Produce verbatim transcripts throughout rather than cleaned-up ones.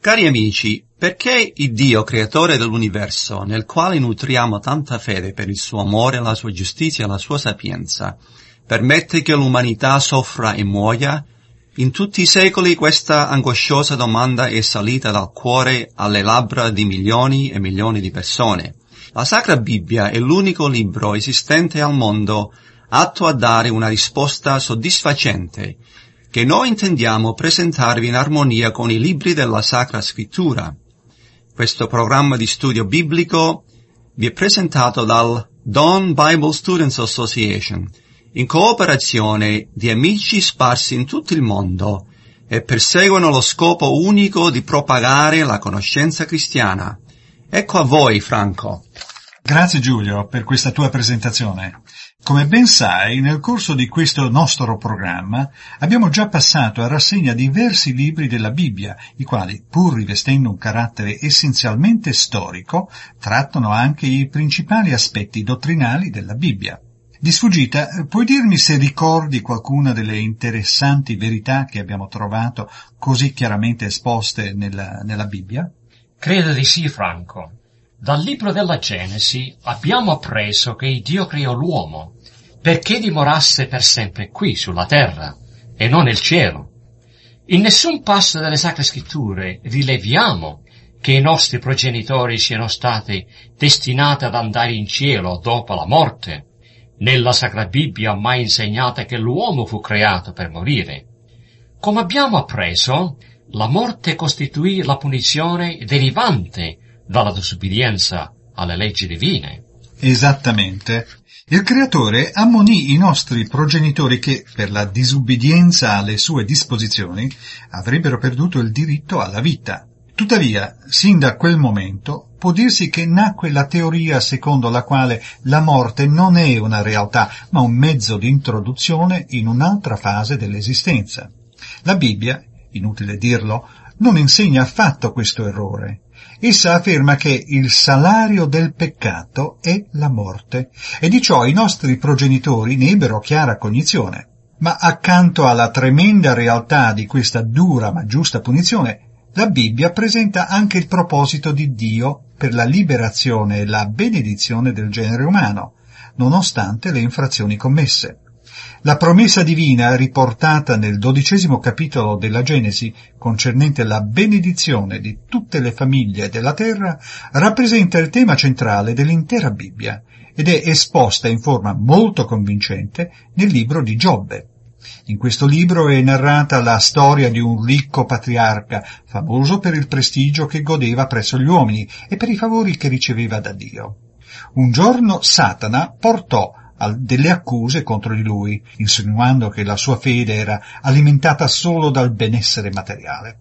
Cari amici, perché il Dio, creatore dell'universo, nel quale nutriamo tanta fede per il suo amore, la sua giustizia e la sua sapienza, permette che l'umanità soffra e muoia? In tutti i secoli questa angosciosa domanda è salita dal cuore alle labbra di milioni e milioni di persone. La Sacra Bibbia è l'unico libro esistente al mondo atto a dare una risposta soddisfacente, che noi intendiamo presentarvi in armonia con i libri della Sacra Scrittura. Questo programma di studio biblico vi è presentato dal Dawn Bible Students Association, in cooperazione di amici sparsi in tutto il mondo e perseguono lo scopo unico di propagare la conoscenza cristiana. Ecco a voi, Franco. Grazie Giulio per questa tua presentazione. Come ben sai, nel corso di questo nostro programma abbiamo già passato a rassegna diversi libri della Bibbia, i quali, pur rivestendo un carattere essenzialmente storico, trattano anche i principali aspetti dottrinali della Bibbia. Di sfuggita, puoi dirmi se ricordi qualcuna delle interessanti verità che abbiamo trovato così chiaramente esposte nella, nella Bibbia? Credo di sì, Franco. Dal libro della Genesi abbiamo appreso che Dio creò l'uomo perché dimorasse per sempre qui sulla terra e non nel cielo. In nessun passo delle Sacre Scritture rileviamo che i nostri progenitori siano stati destinati ad andare in cielo dopo la morte. Nella Sacra Bibbia mai insegnata che l'uomo fu creato per morire. Come abbiamo appreso, la morte costituì la punizione derivante dalla disobbedienza alle leggi divine. Esattamente. Il Creatore ammonì i nostri progenitori che, per la disobbedienza alle sue disposizioni, avrebbero perduto il diritto alla vita. Tuttavia, sin da quel momento, può dirsi che nacque la teoria secondo la quale la morte non è una realtà, ma un mezzo di introduzione in un'altra fase dell'esistenza. La Bibbia, inutile dirlo, non insegna affatto questo errore. Essa afferma che il salario del peccato è la morte, e di ciò i nostri progenitori ne ebbero chiara cognizione. Ma accanto alla tremenda realtà di questa dura ma giusta punizione, la Bibbia presenta anche il proposito di Dio per la liberazione e la benedizione del genere umano, nonostante le infrazioni commesse. La promessa divina riportata nel dodicesimo capitolo della Genesi, concernente la benedizione di tutte le famiglie della terra, rappresenta il tema centrale dell'intera Bibbia ed è esposta in forma molto convincente nel libro di Giobbe. In questo libro è narrata la storia di un ricco patriarca, famoso per il prestigio che godeva presso gli uomini e per i favori che riceveva da Dio. Un giorno Satana portò delle accuse contro di lui, insinuando che la sua fede era alimentata solo dal benessere materiale.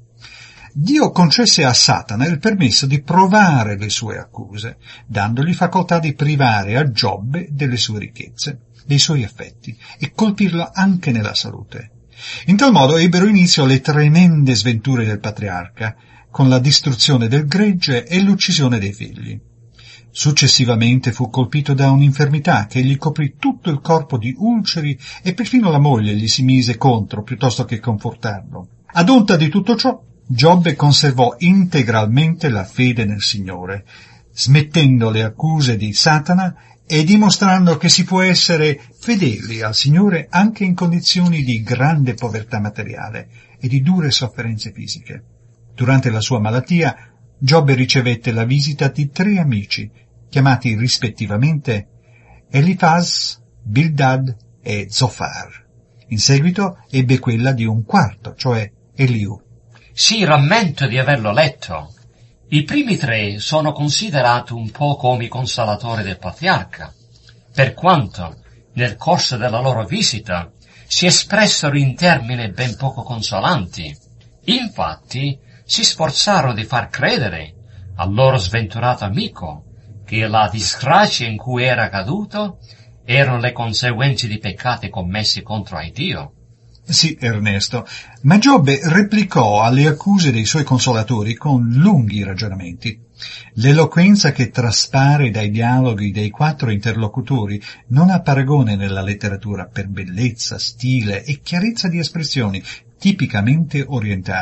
Dio concesse a Satana il permesso di provare le sue accuse, dandogli facoltà di privare a Giobbe delle sue ricchezze, dei suoi affetti, e colpirlo anche nella salute. In tal modo ebbero inizio le tremende sventure del patriarca, con la distruzione del gregge e l'uccisione dei figli. Successivamente fu colpito da un'infermità che gli coprì tutto il corpo di ulceri e perfino la moglie gli si mise contro piuttosto che confortarlo. Ad onta di tutto ciò, Giobbe conservò integralmente la fede nel Signore, smettendo le accuse di Satana e dimostrando che si può essere fedeli al Signore anche in condizioni di grande povertà materiale e di dure sofferenze fisiche. Durante la sua malattia, Giobbe ricevette la visita di tre amici, chiamati rispettivamente Elifaz, Bildad e Zofar. In seguito ebbe quella di un quarto, cioè Eliù. Sì, rammento di averlo letto. I primi tre sono considerati un po' come i consolatori del patriarca, per quanto, nel corso della loro visita, si espressero in termini ben poco consolanti. Infatti, si sforzarono di far credere al loro sventurato amico che la disgrazia in cui era caduto erano le conseguenze di peccati commessi contro il Dio. Sì, Ernesto, ma Giobbe replicò alle accuse dei suoi consolatori con lunghi ragionamenti. L'eloquenza che traspare dai dialoghi dei quattro interlocutori non ha paragone nella letteratura per bellezza, stile e chiarezza di espressioni tipicamente orientali.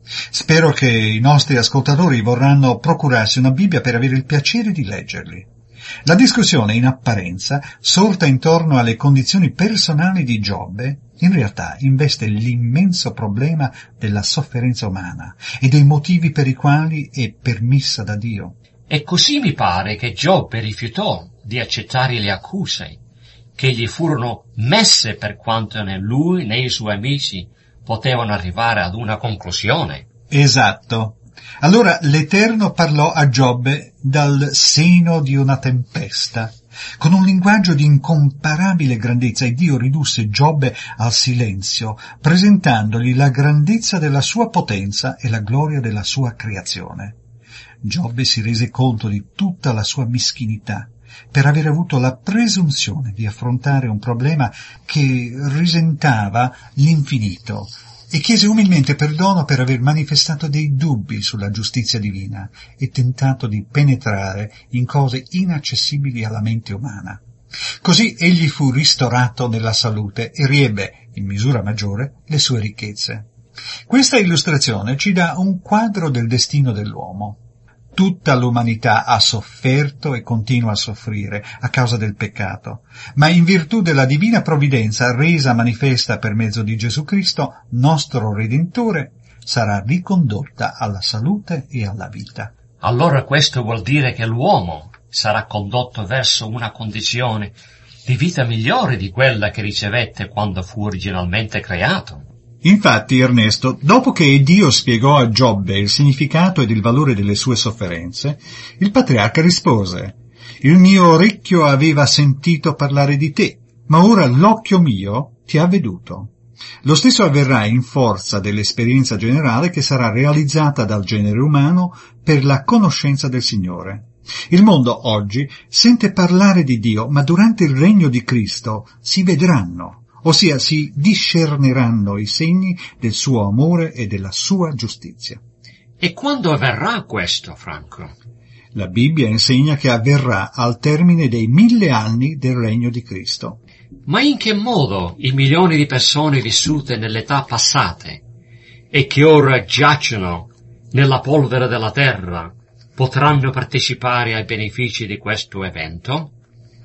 Spero che i nostri ascoltatori vorranno procurarsi una Bibbia per avere il piacere di leggerli. La discussione, in apparenza, sorta intorno alle condizioni personali di Giobbe, in realtà investe l'immenso problema della sofferenza umana e dei motivi per i quali è permessa da Dio. E così mi pare che Giobbe rifiutò di accettare le accuse che gli furono messe, per quanto né lui né i suoi amici potevano arrivare ad una conclusione. Esatto. Allora l'Eterno parlò a Giobbe dal seno di una tempesta, con un linguaggio di incomparabile grandezza, e Dio ridusse Giobbe al silenzio, presentandogli la grandezza della sua potenza e la gloria della sua creazione. Giobbe si rese conto di tutta la sua meschinità per aver avuto la presunzione di affrontare un problema che risentava l'infinito, e chiese umilmente perdono per aver manifestato dei dubbi sulla giustizia divina e tentato di penetrare in cose inaccessibili alla mente umana. Così egli fu ristorato nella salute e riebbe, in misura maggiore, le sue ricchezze. Questa illustrazione ci dà un quadro del destino dell'uomo. Tutta l'umanità ha sofferto e continua a soffrire a causa del peccato, ma in virtù della divina provvidenza resa manifesta per mezzo di Gesù Cristo, nostro Redentore, sarà ricondotta alla salute e alla vita. Allora questo vuol dire che l'uomo sarà condotto verso una condizione di vita migliore di quella che ricevette quando fu originalmente creato. Infatti, Ernesto, dopo che Dio spiegò a Giobbe il significato ed il valore delle sue sofferenze, il patriarca rispose: «Il mio orecchio aveva sentito parlare di te, ma ora l'occhio mio ti ha veduto». Lo stesso avverrà in forza dell'esperienza generale che sarà realizzata dal genere umano per la conoscenza del Signore. Il mondo oggi sente parlare di Dio, ma durante il regno di Cristo si vedranno, ossia si discerneranno i segni del suo amore e della sua giustizia. E quando avverrà questo, Franco? La Bibbia insegna che avverrà al termine dei mille anni del regno di Cristo. Ma in che modo i milioni di persone vissute nell'età passate e che ora giacciono nella polvere della terra potranno partecipare ai benefici di questo evento?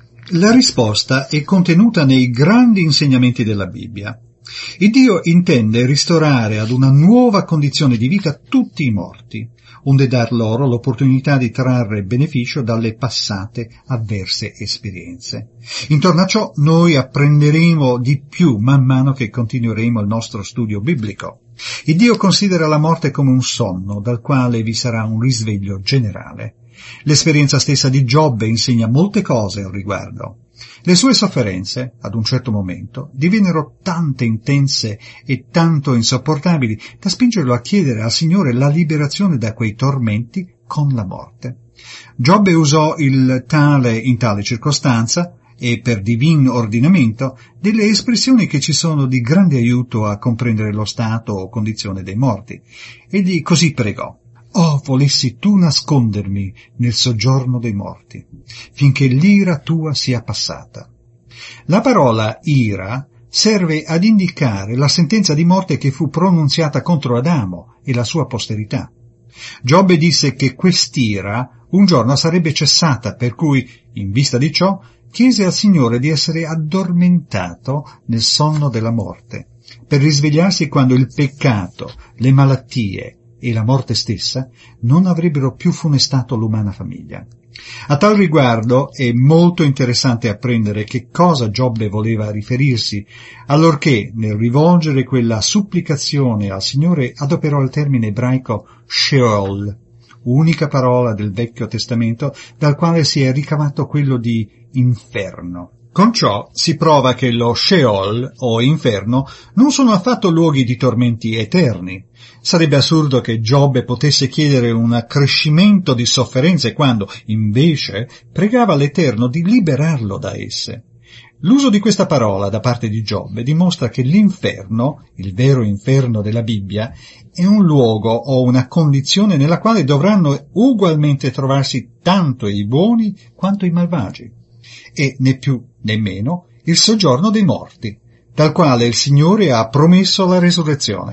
La risposta è contenuta nei grandi insegnamenti della Bibbia. Il Dio intende ristorare ad una nuova condizione di vita tutti i morti, onde dar loro l'opportunità di trarre beneficio dalle passate avverse esperienze. Intorno a ciò noi apprenderemo di più man mano che continueremo il nostro studio biblico. Il Dio considera la morte come un sonno dal quale vi sarà un risveglio generale. L'esperienza stessa di Giobbe insegna molte cose al riguardo. Le sue sofferenze, ad un certo momento, divennero tante intense e tanto insopportabili da spingerlo a chiedere al Signore la liberazione da quei tormenti con la morte. Giobbe usò il tale in tale circostanza e per divin ordinamento delle espressioni che ci sono di grande aiuto a comprendere lo stato o condizione dei morti. Egli così pregò: «Oh, volessi tu nascondermi nel soggiorno dei morti, finché l'ira tua sia passata». La parola ira serve ad indicare la sentenza di morte che fu pronunziata contro Adamo e la sua posterità. Giobbe disse che quest'ira un giorno sarebbe cessata, per cui, in vista di ciò, chiese al Signore di essere addormentato nel sonno della morte, per risvegliarsi quando il peccato, le malattie e la morte stessa non avrebbero più funestato l'umana famiglia. A tal riguardo è molto interessante apprendere che cosa Giobbe voleva riferirsi, allorché nel rivolgere quella supplicazione al Signore adoperò il termine ebraico Sheol, unica parola del Vecchio Testamento dal quale si è ricavato quello di inferno. Con ciò si prova che lo Sheol, o inferno, non sono affatto luoghi di tormenti eterni. Sarebbe assurdo che Giobbe potesse chiedere un accrescimento di sofferenze quando, invece, pregava l'Eterno di liberarlo da esse. L'uso di questa parola da parte di Giobbe dimostra che l'inferno, il vero inferno della Bibbia, è un luogo o una condizione nella quale dovranno ugualmente trovarsi tanto i buoni quanto i malvagi, e né più né meno il soggiorno dei morti, dal quale il Signore ha promesso la resurrezione.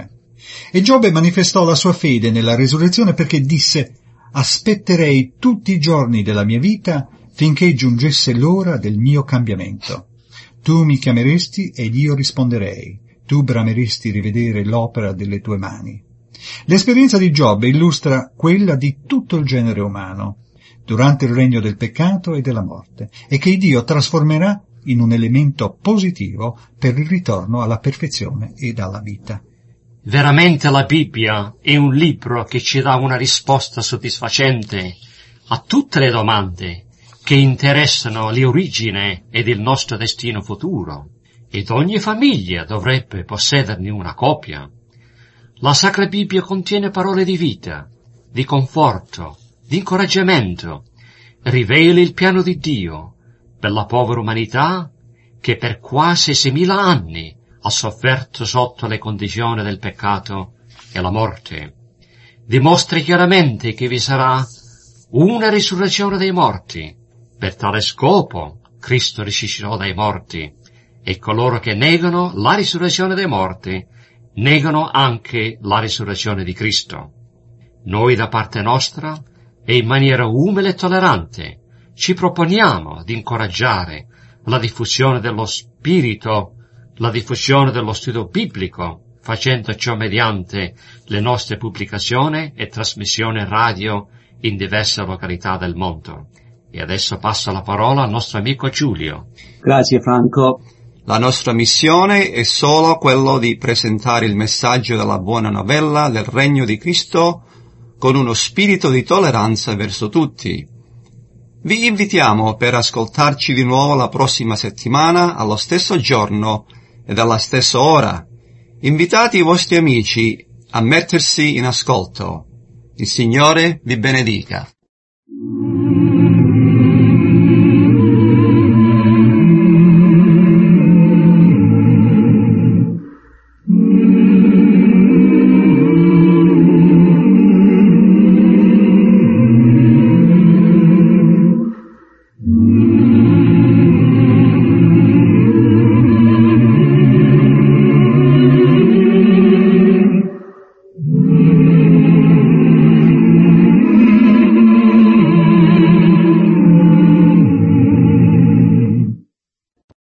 E Giobbe manifestò la sua fede nella risurrezione perché disse: aspetterei tutti i giorni della mia vita finché giungesse l'ora del mio cambiamento. Tu mi chiameresti ed io risponderei. Tu brameresti rivedere l'opera delle tue mani. L'esperienza di Giobbe illustra quella di tutto il genere umano durante il regno del peccato e della morte, e che Dio trasformerà in un elemento positivo per il ritorno alla perfezione ed alla vita. Veramente la Bibbia è un libro che ci dà una risposta soddisfacente a tutte le domande che interessano l'origine ed il nostro destino futuro, ed ogni famiglia dovrebbe possederne una copia. La Sacra Bibbia contiene parole di vita, di conforto, di incoraggiamento, rivela il piano di Dio per la povera umanità che per quasi seimila anni ha sofferto sotto le condizioni del peccato e la morte. Dimostra chiaramente che vi sarà una risurrezione dei morti. Per tale scopo Cristo risuscitò dai morti, e coloro che negano la risurrezione dei morti negano anche la risurrezione di Cristo. Noi da parte nostra, e in maniera umile e tollerante, ci proponiamo di incoraggiare la diffusione dello spirito, la diffusione dello studio biblico, facendo ciò mediante le nostre pubblicazioni e trasmissioni radio in diverse località del mondo. E adesso passo la parola al nostro amico Giulio. Grazie Franco. La nostra missione è solo quello di presentare il messaggio della buona novella del Regno di Cristo con uno spirito di tolleranza verso tutti. Vi invitiamo per ascoltarci di nuovo la prossima settimana, allo stesso giorno ed alla stessa ora. Invitate i vostri amici a mettersi in ascolto. Il Signore vi benedica.